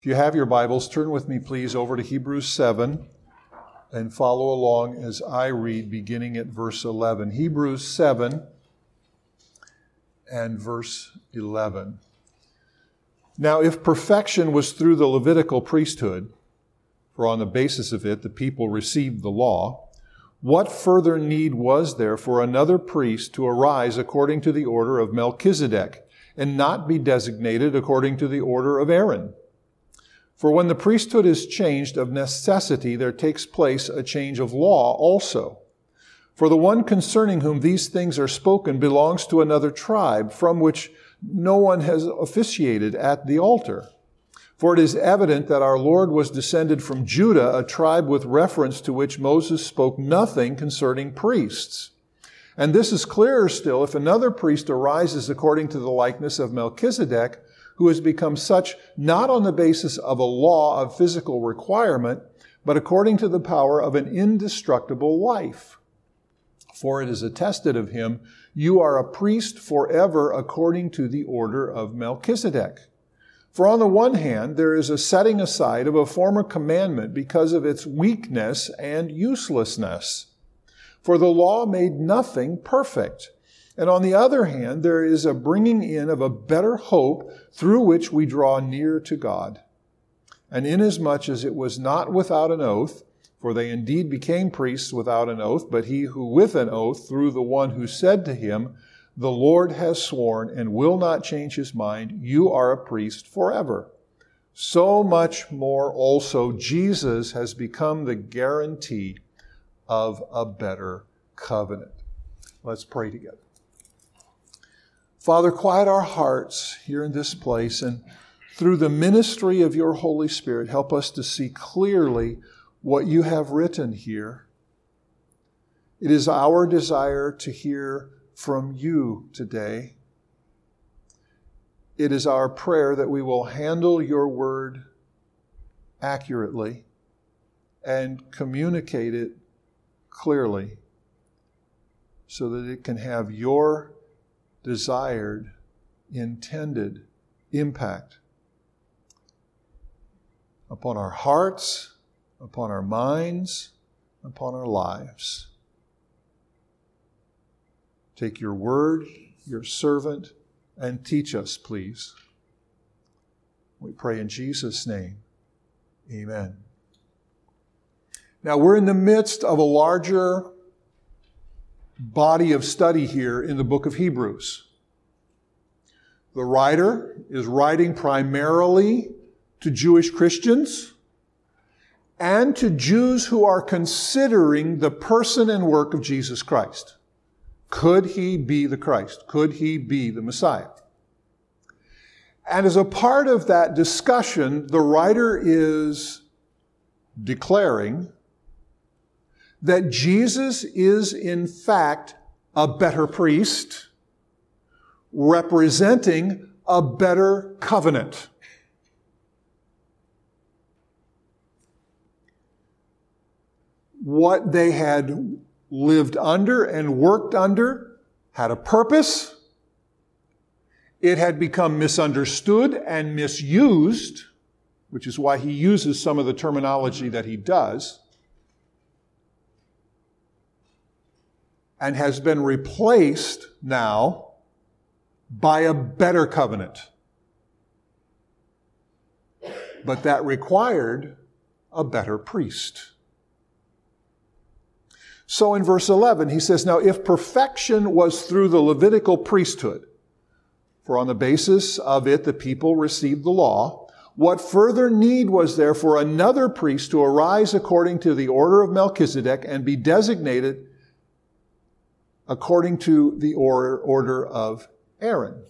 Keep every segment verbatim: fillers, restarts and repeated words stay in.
If you have your Bibles, turn with me, please, over to Hebrews seven and follow along as I read, beginning at verse eleven. Hebrews seven and verse eleven. Now, if perfection was through the Levitical priesthood, for on the basis of it the people received the law, what further need was there for another priest to arise according to the order of Melchizedek, and not be designated according to the order of Aaron? For when the priesthood is changed, of necessity there takes place a change of law also. For the one concerning whom these things are spoken belongs to another tribe, from which no one has officiated at the altar. For it is evident that our Lord was descended from Judah, a tribe with reference to which Moses spoke nothing concerning priests. And this is clearer still if another priest arises according to the likeness of Melchizedek, who has become such not on the basis of a law of physical requirement, but according to the power of an indestructible life. For it is attested of him, you are a priest forever according to the order of Melchizedek. For on the one hand, there is a setting aside of a former commandment because of its weakness and uselessness. For the law made nothing perfect. And on the other hand, there is a bringing in of a better hope through which we draw near to God. And inasmuch as it was not without an oath, for they indeed became priests without an oath, but he who with an oath through the one who said to him, the Lord has sworn and will not change his mind, you are a priest forever. So much more also Jesus has become the guarantee of a better covenant. Let's pray together. Father, quiet our hearts here in this place, and through the ministry of your Holy Spirit, help us to see clearly what you have written here. It is our desire to hear from you today. It is our prayer that we will handle your word accurately and communicate it clearly so that it can have your desired, intended impact upon our hearts, upon our minds, upon our lives. Take your word, your servant, and teach us, please. We pray in Jesus' name. Amen. Now, we're in the midst of a larger body of study here in the book of Hebrews. The writer is writing primarily to Jewish Christians and to Jews who are considering the person and work of Jesus Christ. Could he be the Christ? Could he be the Messiah? And as a part of that discussion, the writer is declaring that Jesus is in fact a better priest, representing a better covenant. What they had lived under and worked under had a purpose. It had become misunderstood and misused, which is why he uses some of the terminology that he does, and has been replaced now by a better covenant. But that required a better priest. So in verse eleven, he says, now if perfection was through the Levitical priesthood, for on the basis of it the people received the law, what further need was there for another priest to arise according to the order of Melchizedek and be designated according to the order, order of Aaron?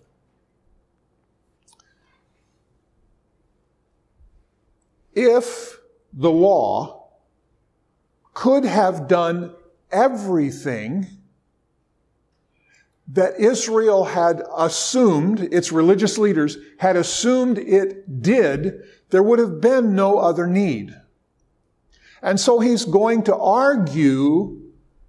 If the law could have done everything that Israel had assumed, its religious leaders had assumed it did, there would have been no other need. And so he's going to argue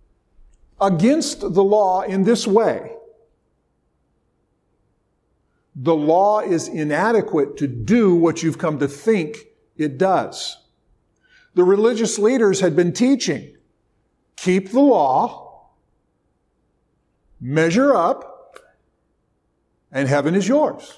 against the law in this way. The law is inadequate to do what you've come to think it does. The religious leaders had been teaching, keep the law, measure up, and heaven is yours.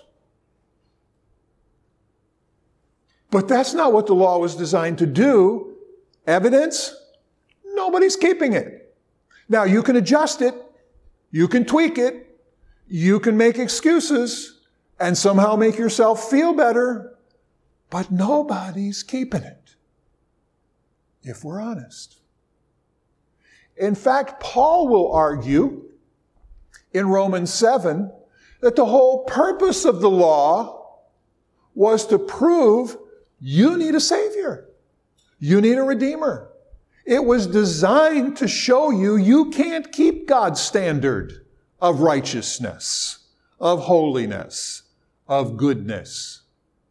But that's not what the law was designed to do. Evidence? Nobody's keeping it. Now, you can adjust it. You can tweak it. You can make excuses and somehow make yourself feel better. But nobody's keeping it, if we're honest. In fact, Paul will argue in Romans seven that the whole purpose of the law was to prove you need a Savior. You need a Redeemer. It was designed to show you you can't keep God's standard of righteousness, of holiness, of goodness.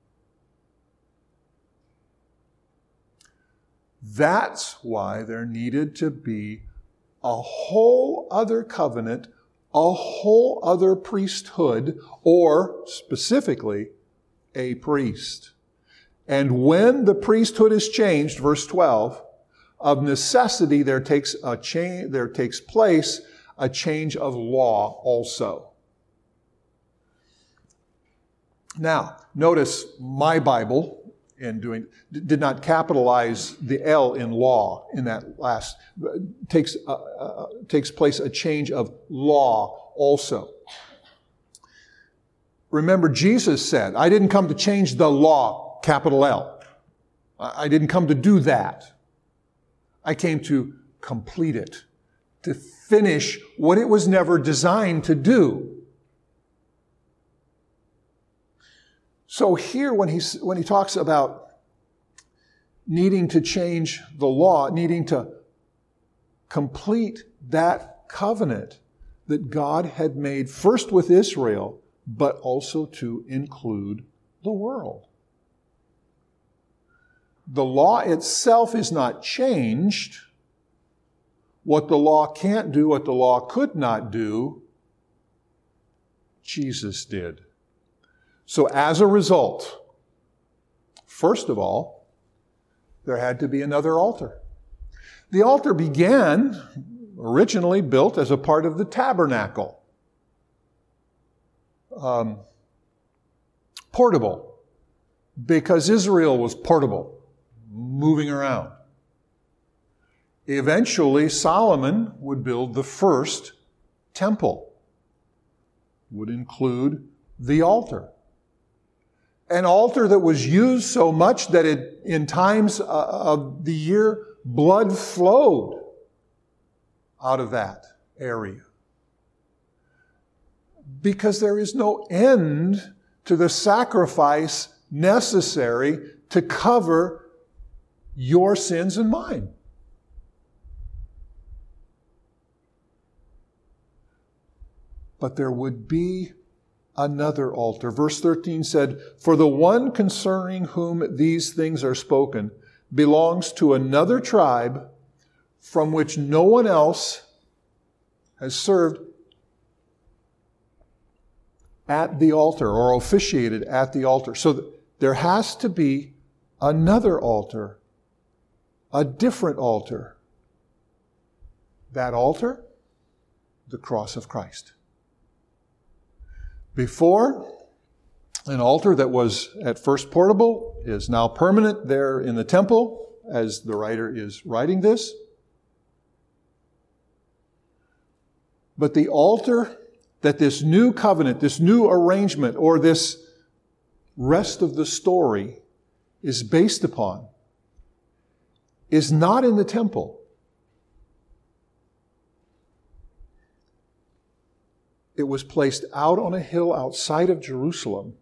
That's why there needed to be a whole other covenant, a whole other priesthood, or specifically, a priest. And when the priesthood is changed, verse twelve, of necessity there takes a change, there takes place a change of law also. Now, notice my Bible in doing did not capitalize the L in law in that last takes uh, uh, takes place a change of law also. Remember, Jesus said, "I didn't come to change the law, capital L. I didn't come to do that. I came to complete it, to finish what it was never designed to do." So here, when he, when he talks about needing to change the law, needing to complete that covenant that God had made first with Israel, but also to include the world. The law itself is not changed. What the law can't do, what the law could not do, Jesus did. So as a result, first of all, there had to be another altar. The altar began, originally built as a part of the tabernacle. Um, portable, because Israel was portable, moving around. Eventually, Solomon would build the first temple. Would include the altar. An altar that was used so much that it, in times of the year, blood flowed out of that area. Because there is no end to the sacrifice necessary to cover your sins and mine. But there would be another altar. Verse thirteen said, "For the one concerning whom these things are spoken belongs to another tribe from which no one else has served at the altar or officiated at the altar." So there has to be another altar, a different altar. That altar, the cross of Christ. Before, an altar that was at first portable is now permanent there in the temple as the writer is writing this. But the altar that this new covenant, this new arrangement, or this rest of the story is based upon is not in the temple. It was placed out on a hill outside of Jerusalem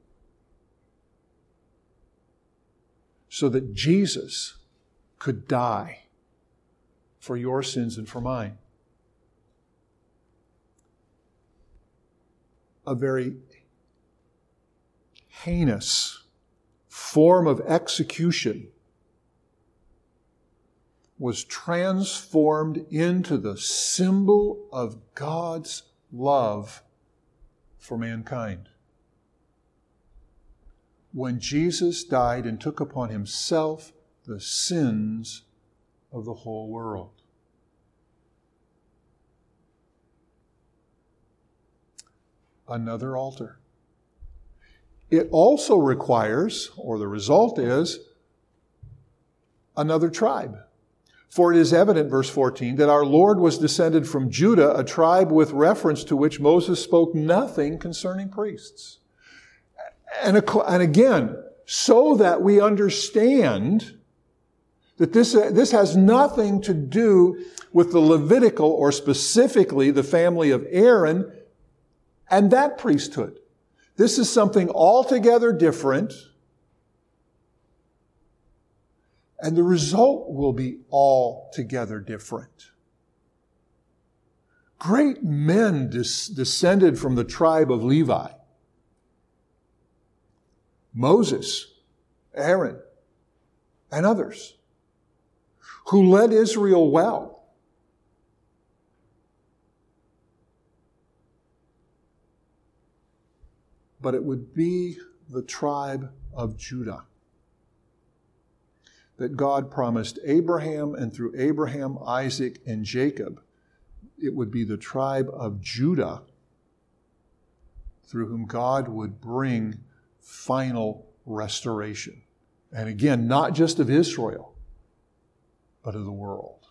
so that Jesus could die for your sins and for mine. A very heinous form of execution was transformed into the symbol of God's love for mankind. when Jesus died and took upon himself the sins of the whole world. Another altar. It also requires, or the result is, another tribe. For it is evident, verse fourteen, that our Lord was descended from Judah, a tribe with reference to which Moses spoke nothing concerning priests. And, and again, so that we understand that this, this has nothing to do with the Levitical, or specifically the family of Aaron and that priesthood. This is something altogether different. And the result will be altogether different. Great men des- descended from the tribe of Levi. Moses, Aaron, and others who led Israel well. But it would be the tribe of Judah that God promised Abraham, and through Abraham, Isaac, and Jacob, it would be the tribe of Judah through whom God would bring final restoration. And again, not just of Israel, but of the world.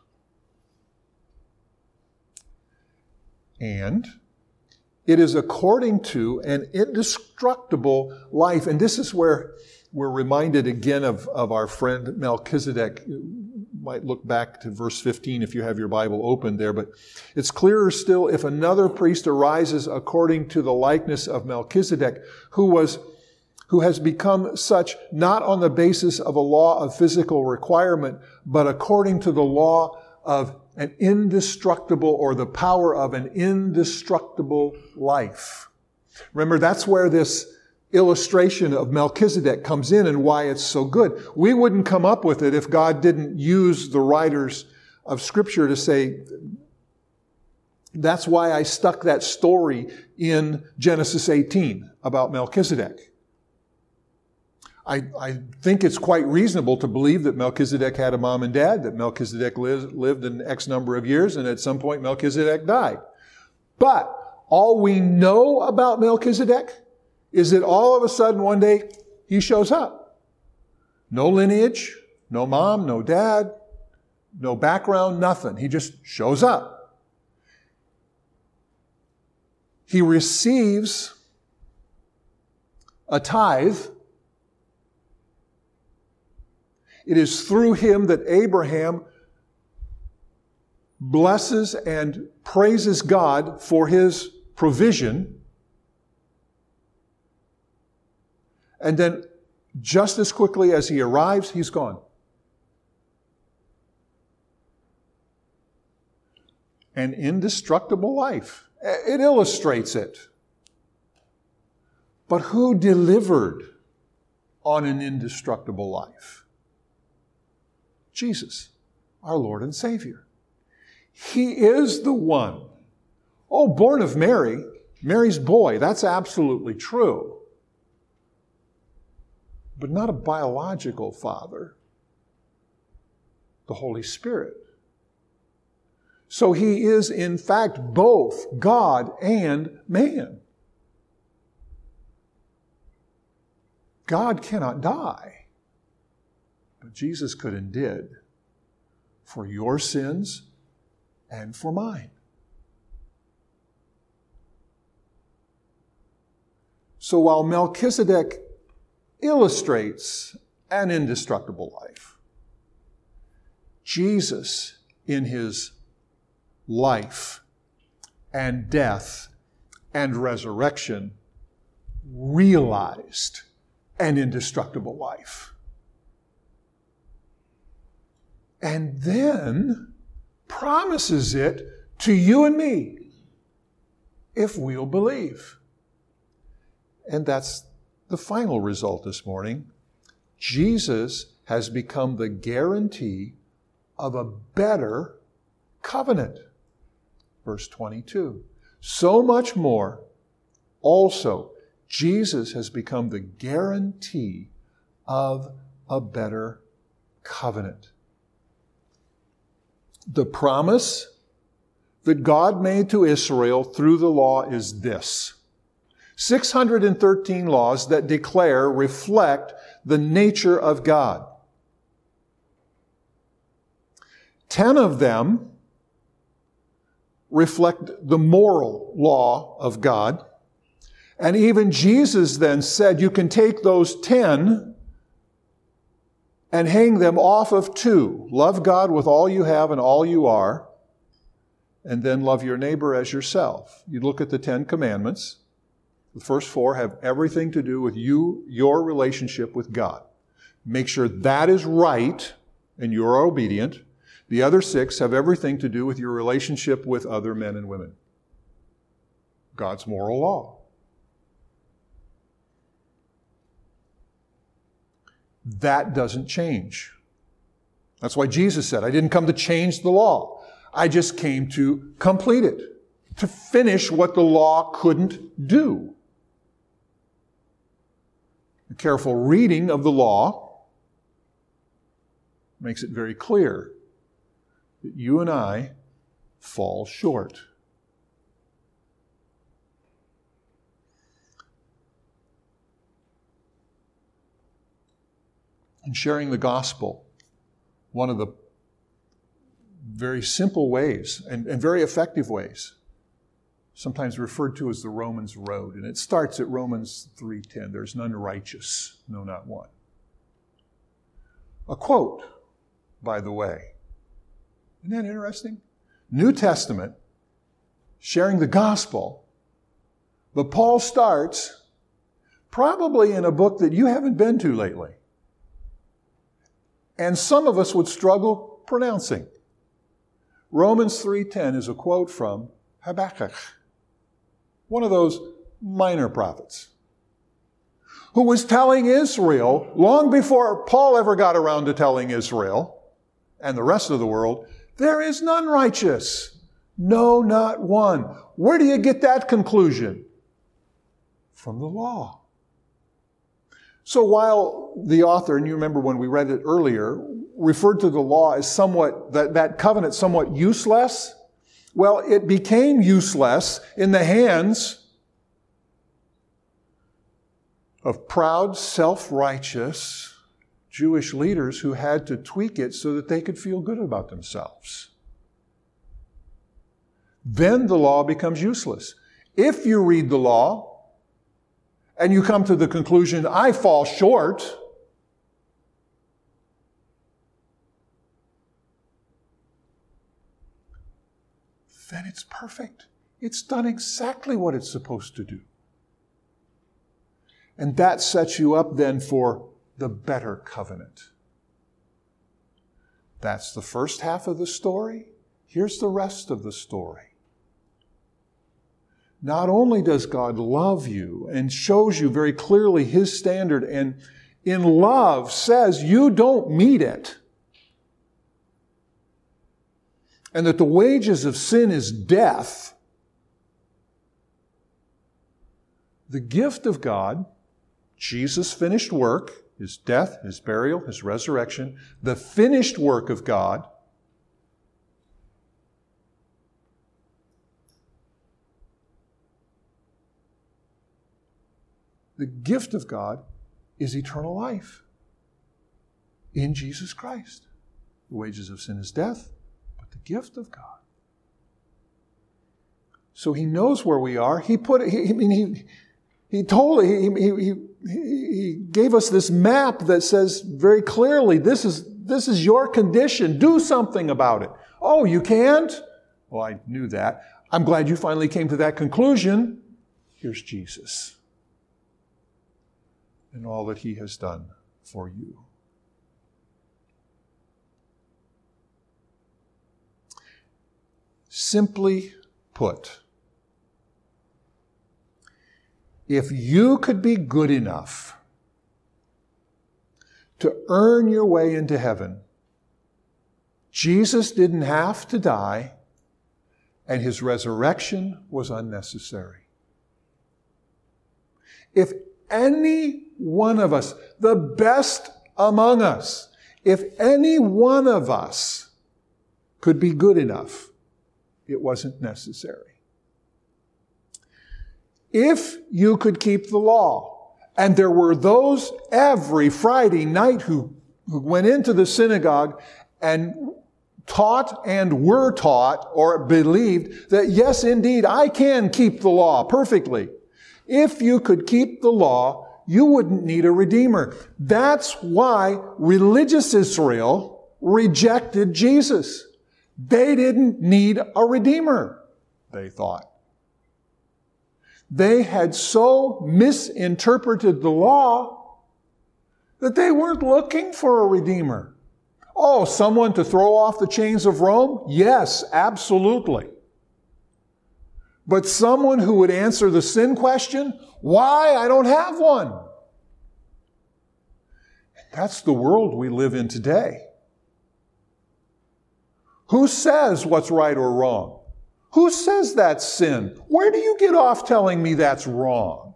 And it is according to an indestructible life. And this is where we're reminded again of, of our friend Melchizedek. You might look back to verse fifteen if you have your Bible open there. But it's clearer still, if another priest arises according to the likeness of Melchizedek, who was, who has become such not on the basis of a law of physical requirement, but according to the law of an indestructible, or the power of an indestructible life. Remember, that's where this illustration of Melchizedek comes in and why it's so good. We wouldn't come up with it if God didn't use the writers of Scripture to say, that's why I stuck that story in Genesis eighteen about Melchizedek. I, I think it's quite reasonable to believe that Melchizedek had a mom and dad, that Melchizedek lived, lived an X number of years, and at some point Melchizedek died. But all we know about Melchizedek is that all of a sudden one day he shows up. No lineage, no mom, no dad, no background, nothing. He just shows up. He receives a tithe. It is through him that Abraham blesses and praises God for his provision. And then just as quickly as he arrives, he's gone. An indestructible life. It illustrates it. But who delivered on an indestructible life? Jesus, our Lord and Savior. He is the one. Oh, born of Mary, Mary's boy, that's absolutely true. But not a biological father, the Holy Spirit. So he is, in fact, both God and man. God cannot die. But Jesus could and did for your sins and for mine. So while Melchizedek illustrates an indestructible life, Jesus, in his life and death and resurrection, realized an indestructible life. And then promises it to you and me if we'll believe. And that's the final result this morning. Jesus has become the guarantee of a better covenant. Verse twenty-two. So much more also Jesus has become the guarantee of a better covenant. The promise that God made to Israel through the law is this: six hundred thirteen laws that declare, reflect the nature of God. Ten of them reflect the moral law of God. And even Jesus then said, you can take those ten and hang them off of two. Love God with all you have and all you are, and then love your neighbor as yourself. You look at the Ten Commandments. The first four have everything to do with you, your relationship with God. Make sure that is right and you're obedient. The other six have everything to do with your relationship with other men and women. God's moral law. That doesn't change. That's why Jesus said, I didn't come to change the law. I just came to complete it, to finish what the law couldn't do. A careful reading of the law makes it very clear that you and I fall short. In sharing the gospel, one of the very simple ways and, and very effective ways, sometimes referred to as the Romans Road, and it starts at Romans three ten. There's none righteous, no, not one. A quote, by the way. Isn't that interesting? New Testament, sharing the gospel, but Paul starts probably in a book that you haven't been to lately. And some of us would struggle pronouncing. Romans three ten is a quote from Habakkuk, one of those minor prophets, who was telling Israel, long before Paul ever got around to telling Israel and the rest of the world, there is none righteous. No, not one. Where do you get that conclusion? From the law. So while the author, and you remember when we read it earlier, referred to the law as somewhat, that, that covenant somewhat useless, well, it became useless in the hands of proud, self-righteous Jewish leaders who had to tweak it so that they could feel good about themselves. Then the law becomes useless. If you read the law and you come to the conclusion, I fall short, then it's perfect. It's done exactly what it's supposed to do. And that sets you up then for the better covenant. That's the first half of the story. Here's the rest of the story. Not only does God love you and shows you very clearly His standard, and in love says you don't meet it, and that the wages of sin is death, the gift of God, Jesus' finished work, His death, His burial, His resurrection, the finished work of God, the gift of God is eternal life in Jesus Christ. The wages of sin is death, but the gift of God. So He knows where we are. He put it, he, I mean, He, he told, he, he, he, he gave us this map that says very clearly, this is, this is your condition. Do something about it. Oh, you can't? Well, I knew that. I'm glad you finally came to that conclusion. Here's Jesus and all that He has done for you. Simply put, if you could be good enough to earn your way into heaven, Jesus didn't have to die, and His resurrection was unnecessary. If any one of us, the best among us, if any one of us could be good enough, it wasn't necessary. If you could keep the law, and there were those every Friday night who, who went into the synagogue and taught and were taught or believed that, yes, indeed, I can keep the law perfectly. If you could keep the law, you wouldn't need a redeemer. That's why religious Israel rejected Jesus. They didn't need a redeemer, they thought. They had so misinterpreted the law that they weren't looking for a redeemer. Oh, someone to throw off the chains of Rome? Yes, absolutely. But someone who would answer the sin question? Why? I don't have one. That's the world we live in today. Who says what's right or wrong? Who says that's sin? Where do you get off telling me that's wrong?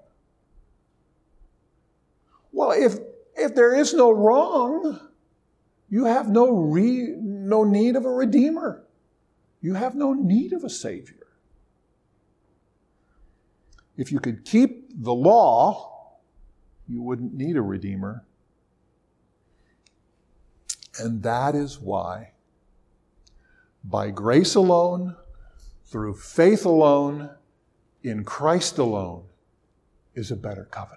Well, if, if there is no wrong, you have no, re, no need of a redeemer. You have no need of a savior. If you could keep the law, you wouldn't need a redeemer. And that is why, by grace alone, through faith alone, in Christ alone, is a better covenant.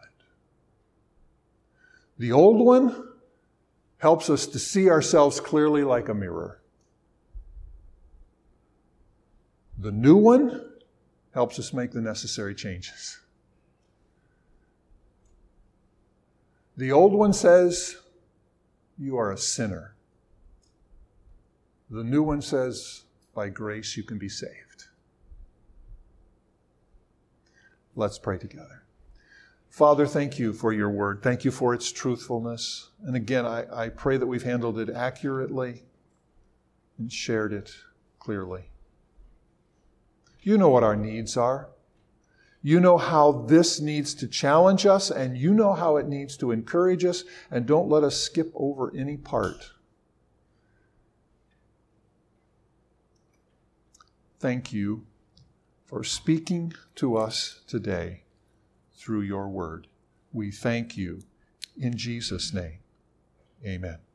The old one helps us to see ourselves clearly like a mirror. The new one helps us make the necessary changes. The old one says, you are a sinner. The new one says, by grace you can be saved. Let's pray together. Father, thank you for your word. Thank you for its truthfulness. And again, I, I pray that we've handled it accurately and shared it clearly. You know what our needs are. You know how this needs to challenge us, and you know how it needs to encourage us, and don't let us skip over any part. Thank you for speaking to us today through your word. We thank you in Jesus' name. Amen.